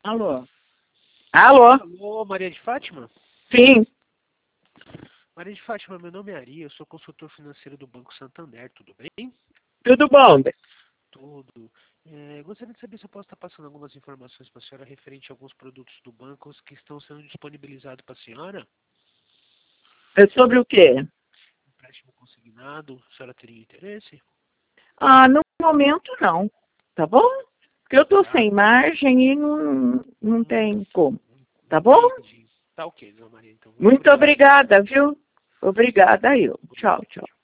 Alô? Alô? Alô, Maria de Fátima? Sim, Maria de Fátima, meu nome é Ari, eu sou consultor financeiro do Banco Santander, tudo bem? tudo bom? Tudo. Gostaria de saber se eu posso estar passando algumas informações para a senhora referente a alguns produtos do banco que estão sendo disponibilizados para a senhora. É sobre o quê? Empréstimo consignado, a senhora teria interesse? Ah, no momento não, tá bom? Porque eu tô Tá? sem margem e não tem como, tá bom? Entendi. Tá ok, dona Maria, então. Muito Muito obrigado, viu? obrigada, viu? Obrigada eu. Tchau, Obrigado. tchau.